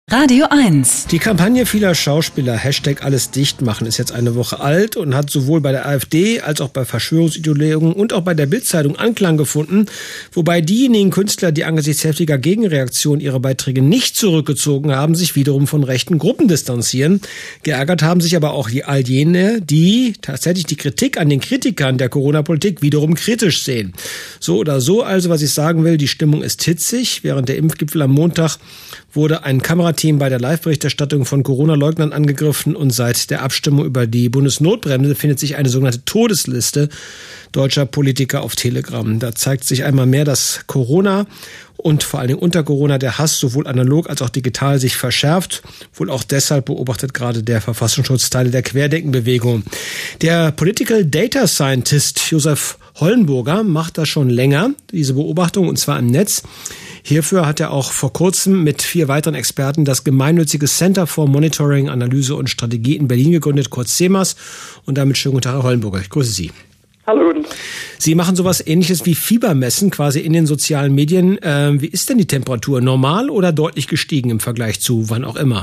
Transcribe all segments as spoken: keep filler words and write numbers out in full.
Radio eins. Die Kampagne vieler Schauspieler Hashtag alles dicht machen ist jetzt eine Woche alt und hat sowohl bei der AfD als auch bei Verschwörungsideologen und auch bei der Bild-Zeitung Anklang gefunden, wobei diejenigen Künstler, die angesichts heftiger Gegenreaktionen ihre Beiträge nicht zurückgezogen haben, sich wiederum von rechten Gruppen distanzieren. Geärgert haben sich aber auch die all jene, die tatsächlich die Kritik an den Kritikern der Corona-Politik wiederum kritisch sehen. So oder so also, was ich sagen will, die Stimmung ist hitzig. Während der Impfgipfel am Montag wurde ein Kamerateam bei der Live-Berichterstattung von Corona-Leugnern angegriffen und seit der Abstimmung über die Bundesnotbremse findet sich eine sogenannte Todesliste deutscher Politiker auf Telegram. Da zeigt sich einmal mehr, dass Corona und vor allen Dingen unter Corona der Hass sowohl analog als auch digital sich verschärft. Wohl auch deshalb beobachtet gerade der Verfassungsschutz Teile der Querdenkenbewegung. Der Political Data Scientist Josef Hollenburger macht das schon länger, diese Beobachtung, und zwar im Netz. Hierfür hat er auch vor kurzem mit vier weiteren Experten das gemeinnützige Center for Monitoring, Analyse und Strategie in Berlin gegründet, kurz CEMAS. Und damit schönen guten Tag, Herr Hollenburger. Ich grüße Sie. Hallo, guten Tag. Sie machen sowas Ähnliches wie Fiebermessen quasi in den sozialen Medien. Ähm, wie ist denn die Temperatur? Normal oder deutlich gestiegen im Vergleich zu wann auch immer?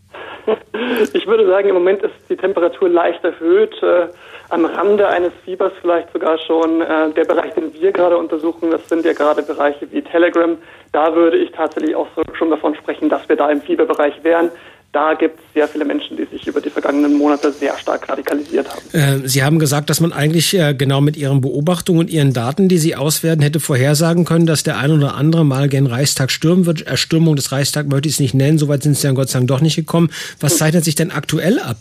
Ich würde sagen, im Moment ist die Temperatur leicht erhöht. Äh, am Rande eines Fiebers vielleicht sogar schon. Äh, der Bereich, den wir gerade untersuchen, das sind ja gerade Bereiche wie Telegram. Da würde ich tatsächlich auch schon davon sprechen, dass wir da im Fieberbereich wären. Da gibt es sehr viele Menschen, die sich über die vergangenen Monate sehr stark radikalisiert haben. Äh, Sie haben gesagt, dass man eigentlich äh, genau mit Ihren Beobachtungen und Ihren Daten, die Sie auswerten, hätte vorhersagen können, dass der ein oder andere mal gen Reichstag stürmen wird. Erstürmung des Reichstags möchte ich es nicht nennen, soweit sind Sie dann Gott sei Dank doch nicht gekommen. Was zeichnet sich denn aktuell ab?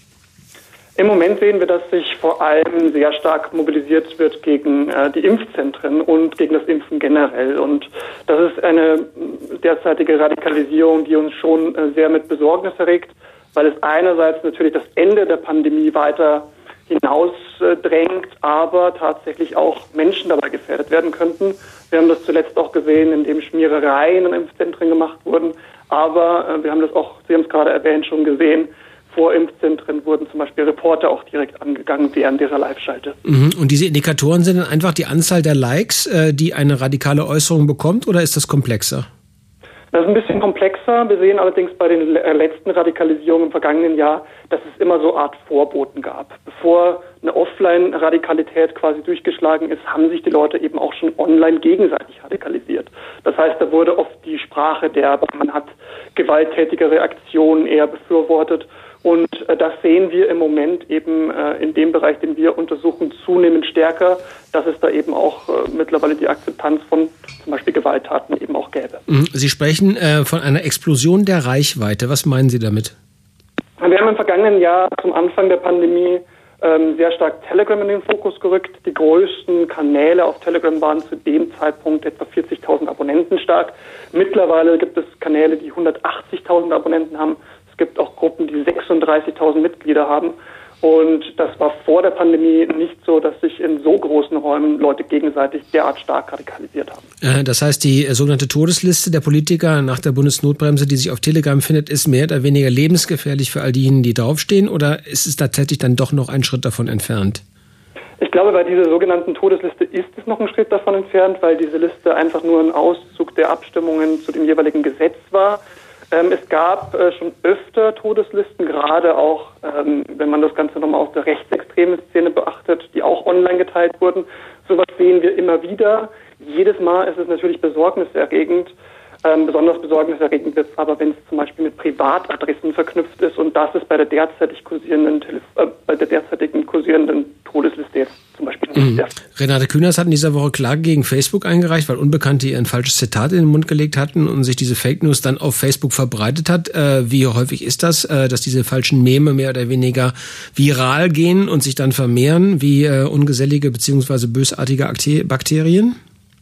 Im Moment sehen wir, dass sich vor allem sehr stark mobilisiert wird gegen äh, die Impfzentren und gegen das Impfen generell. Und das ist eine derzeitige Radikalisierung, die uns schon äh, sehr mit Besorgnis erregt, weil es einerseits natürlich das Ende der Pandemie weiter hinausdrängt, äh, aber tatsächlich auch Menschen dabei gefährdet werden könnten. Wir haben das zuletzt auch gesehen, indem Schmierereien in Impfzentren gemacht wurden. Aber äh, wir haben das auch, Sie haben es gerade erwähnt, schon gesehen, vor Impfzentren wurden zum Beispiel Reporter auch direkt angegangen während ihrer Live-Schalte. Und diese Indikatoren sind dann einfach die Anzahl der Likes, die eine radikale Äußerung bekommt, oder ist das komplexer? Das ist ein bisschen komplexer. Wir sehen allerdings bei den letzten Radikalisierungen im vergangenen Jahr, dass es immer so eine Art Vorboten gab. Bevor eine Offline-Radikalität quasi durchgeschlagen ist, haben sich die Leute eben auch schon online gegenseitig radikalisiert. Das heißt, da wurde oft die Sprache derber, man hat gewalttätige Reaktionen eher befürwortet. Und äh, das sehen wir im Moment eben äh, in dem Bereich, den wir untersuchen, zunehmend stärker, dass es da eben auch äh, mittlerweile die Akzeptanz von zum Beispiel Gewalttaten eben auch gäbe. Sie sprechen äh, von einer Explosion der Reichweite. Was meinen Sie damit? Wir haben im vergangenen Jahr zum Anfang der Pandemie ähm, sehr stark Telegram in den Fokus gerückt. Die größten Kanäle auf Telegram waren zu dem Zeitpunkt etwa vierzigtausend Abonnenten stark. Mittlerweile gibt es Kanäle, die hundertachtzigtausend Abonnenten haben. Es gibt auch Gruppen, die sechsunddreißigtausend Mitglieder haben. Und das war vor der Pandemie nicht so, dass sich in so großen Räumen Leute gegenseitig derart stark radikalisiert haben. Das heißt, die sogenannte Todesliste der Politiker nach der Bundesnotbremse, die sich auf Telegram findet, ist mehr oder weniger lebensgefährlich für all diejenigen, die draufstehen? Oder ist es tatsächlich dann doch noch ein Schritt davon entfernt? Ich glaube, bei dieser sogenannten Todesliste ist es noch ein Schritt davon entfernt, weil diese Liste einfach nur ein Auszug der Abstimmungen zu dem jeweiligen Gesetz war. Ähm, es gab äh, schon öfter Todeslisten, gerade auch, ähm, wenn man das Ganze nochmal aus der rechtsextremen Szene beachtet, die auch online geteilt wurden. Sowas sehen wir immer wieder. Jedes Mal ist es natürlich besorgniserregend. Ähm, besonders besorgniserregend wird es aber, wenn es zum Beispiel mit Privatadressen verknüpft ist, und das ist bei der derzeitig kursierenden, Telef- äh, bei der derzeitigen kursierenden Todesliste jetzt zum Beispiel nicht der Fall. Renate Künast hat in dieser Woche Klage gegen Facebook eingereicht, weil Unbekannte ihr ein falsches Zitat in den Mund gelegt hatten und sich diese Fake News dann auf Facebook verbreitet hat. Äh, wie häufig ist das, äh, dass diese falschen Meme mehr oder weniger viral gehen und sich dann vermehren wie äh, ungesellige bzw. bösartige Akte- Bakterien?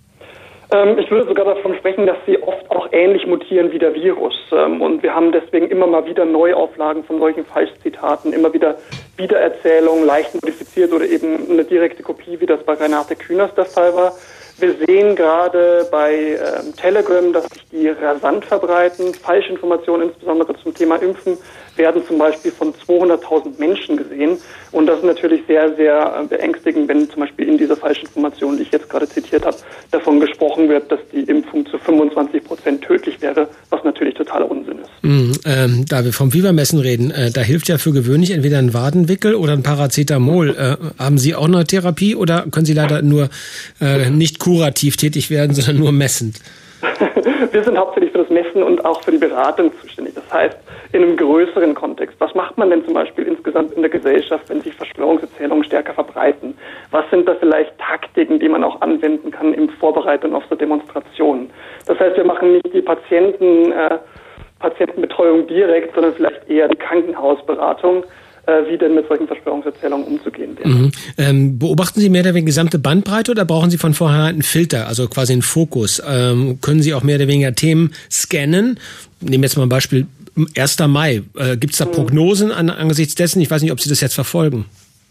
Ähm, ich würde sogar davon sprechen, dass sie oft auch ähnlich mutieren wie der Virus. Ähm, und wir haben deswegen immer mal wieder Neuauflagen von solchen Falschzitaten, immer wieder Wiedererzählungen, leicht modifiziert oder eben eine direkte Kopie, wie das bei Renate Künast der Fall war. Wir sehen gerade bei ähm, Telegram, dass sich die rasant verbreiten. Falschinformationen, insbesondere zum Thema Impfen, werden zum Beispiel von zweihunderttausend Menschen gesehen. Und das ist natürlich sehr, sehr beängstigend, wenn zum Beispiel in dieser Falschinformation, die ich jetzt gerade zitiert habe, davon gesprochen wird, dass die Impfung zu fünfundzwanzig Prozent tödlich wäre, was natürlich totaler Unsinn ist. Mm, ähm, da wir vom Fiebermessen reden, äh, da hilft ja für gewöhnlich entweder ein Wadenwickel oder ein Paracetamol. Äh, haben Sie auch eine Therapie oder können Sie leider nur äh, nicht kurativ tätig werden, sondern nur messend? Wir sind hauptsächlich für das Messen und auch für die Beratung zuständig. Das heißt, in einem größeren Kontext. Was macht man denn zum Beispiel insgesamt in der Gesellschaft, wenn sich Verschwörungserzählungen stärker verbreiten? Was sind da vielleicht Taktiken, die man auch anwenden kann im Vorbereitung auf so Demonstrationen? Das heißt, wir machen nicht die Patienten, äh, Patientenbetreuung direkt, sondern vielleicht eher die Krankenhausberatung, äh, wie denn mit solchen Verschwörungserzählungen umzugehen wäre. Mhm. Ähm, beobachten Sie mehr oder weniger gesamte Bandbreite oder brauchen Sie von vornherein einen Filter, also quasi einen Fokus? Ähm, können Sie auch mehr oder weniger Themen scannen? Nehmen wir jetzt mal ein Beispiel, erster Mai. Äh, Gibt es da Prognosen an, angesichts dessen? Ich weiß nicht, ob Sie das jetzt verfolgen.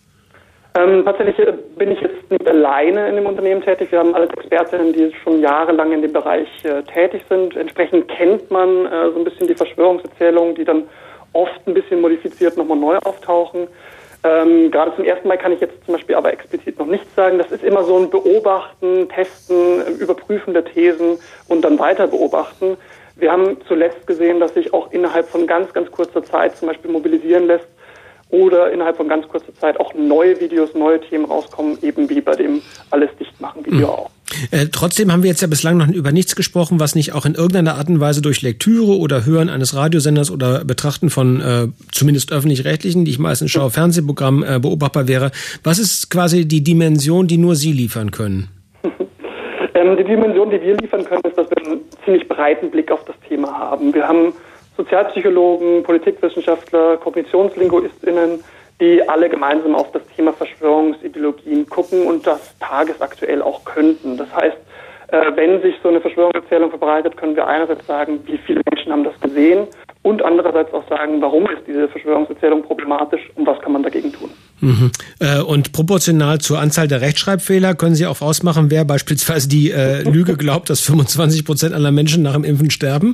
Ähm, tatsächlich bin ich jetzt nicht alleine in dem Unternehmen tätig. Wir haben alles Expertinnen, die schon jahrelang in dem Bereich äh, tätig sind. Entsprechend kennt man äh, so ein bisschen die Verschwörungserzählungen, die dann oft ein bisschen modifiziert nochmal neu auftauchen. Ähm, gerade zum ersten Mal kann ich jetzt zum Beispiel aber explizit noch nichts sagen. Das ist immer so ein Beobachten, Testen, Überprüfen der Thesen und dann weiter beobachten. Wir haben zuletzt gesehen, dass sich auch innerhalb von ganz, ganz kurzer Zeit zum Beispiel mobilisieren lässt oder innerhalb von ganz kurzer Zeit auch neue Videos, neue Themen rauskommen, eben wie bei dem Alles-Dicht-Machen-Video mhm. auch. Äh, trotzdem haben wir jetzt ja bislang noch über nichts gesprochen, was nicht auch in irgendeiner Art und Weise durch Lektüre oder Hören eines Radiosenders oder Betrachten von äh, zumindest öffentlich-rechtlichen, die ich meistens schaue, Fernsehprogrammen äh, beobachtbar wäre. Was ist quasi die Dimension, die nur Sie liefern können? ähm, die Dimension, die wir liefern können, ist, dass wir einen ziemlich breiten Blick auf das Thema haben. Wir haben Sozialpsychologen, Politikwissenschaftler, KognitionslinguistInnen, die alle gemeinsam auf das Thema Verschwörungsideologien gucken und das tagesaktuell auch könnten. Das heißt, äh, wenn sich so eine Verschwörungserzählung verbreitet, können wir einerseits sagen, wie viele Menschen haben das gesehen und andererseits auch sagen, warum ist diese Verschwörungserzählung problematisch und was kann man dagegen tun. Mhm. Äh, und proportional zur Anzahl der Rechtschreibfehler können Sie auch ausmachen, wer beispielsweise die äh, Lüge glaubt, dass fünfundzwanzig Prozent aller Menschen nach dem Impfen sterben?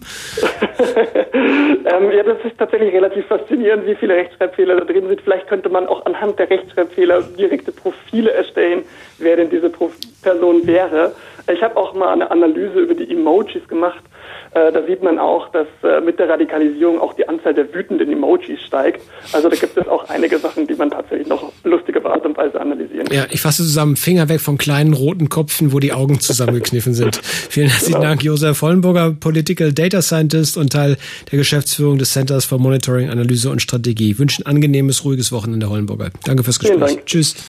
ähm, ja, das ist tatsächlich relativ faszinierend, wie viele Rechtschreibfehler da drin sind. Vielleicht könnte man auch anhand der Rechtschreibfehler direkte Profile erstellen, wer denn diese Pro- Person wäre. Ich habe auch mal eine Analyse über die Emojis gemacht. Äh, da sieht man auch, dass äh, mit der Radikalisierung auch die Anzahl der wütenden Emojis steigt. Also da gibt es auch einige Sachen, die man tatsächlich noch lustige Art und Weise analysieren kann. Ja, ich fasse zusammen, Finger weg von kleinen roten Kopfen, wo die Augen zusammengekniffen sind. Vielen herzlichen genau. Dank, Josef Hollenburger, Political Data Scientist und Teil der Geschäftsführung des Centers for Monitoring, Analyse und Strategie. Ich wünsche ein angenehmes, ruhiges Wochenende, Hollenburger. Danke fürs Gespräch. Vielen Dank. Tschüss.